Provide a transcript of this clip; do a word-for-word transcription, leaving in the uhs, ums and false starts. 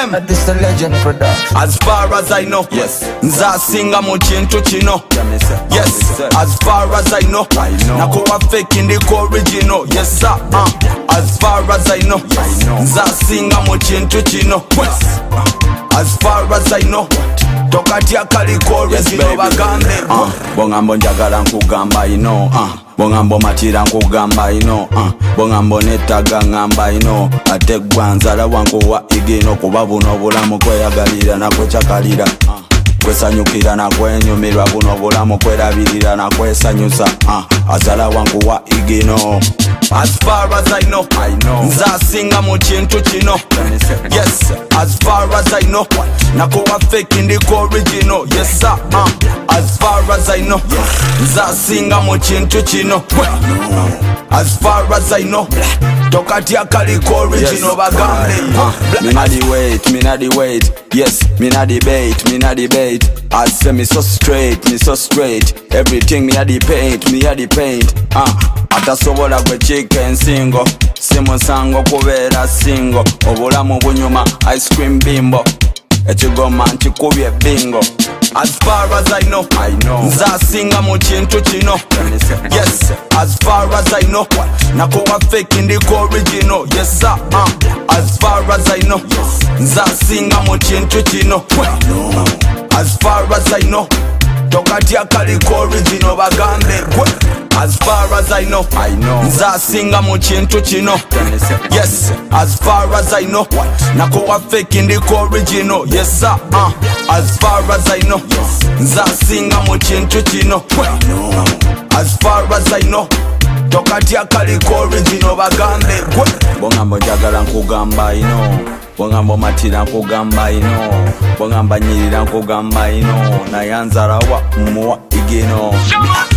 them. This the legend production. As far as I know, yes. Nzasinga mu kintu kino. Yes, as far as I know, nakuwa fake ndiko original. Yes sir, uh. As far as I know, Nzasinga mu kintu kino. As far as I know, tokatya kaliko original bagambe. uh, Bongambo njagala nkugamba ino, uh, bongambo matira nkugamba ino, uh, bongambo netaga ngamba ino. Ate gwanzala wankuwa igino kuba buno bulamu kweyagalira nakwechakalira, uh. Kwesanyukira na kwenyumirwa buno bulamu kwerabirira na kwesanyusa, uh. Azala wankuwa igino. As far as I know, I know. Nzasinga mu kintu kino. Yes, as far as I know, nakuwa fake ndiko original. Yes sir, uh. As far as I know, Nzasinga mu kintu kino. As far as I know, tokatya kaliko original bagambe. uh, Me na the wait, me na the wait. Yes, me na debate, me na debate. I say me so straight, me so straight. Everything me a the paint, me a the paint. Uh, atasobola gwe chicken single. Simu sango kubera single. Obulamu bunyuma ice cream bimbo. Ekigoma nkikubye bingo. As far as I know, I know. Nzasinga mu kintu kino. Yes, as far as I know, nakuwa fake ndiko original. Yes sir, uh. As far as I know, Nzasinga mu kintu kino. As far as I know, tokatya kaliko original bagambe. As far as I know, I know. Nzasinga mu kintu kino. Yes, as far as I know, nakuwa fake ndiko original. Yes sir, uh. As far as I know, Nzasinga mu kintu kino. As far as I know, tokatya kaliko original bagambe. Bongambo njagala nkugamba ino, bongambo matira nkugamba ino, bongamba nyirira nkugamba ino, naye nzala wa muwa igino.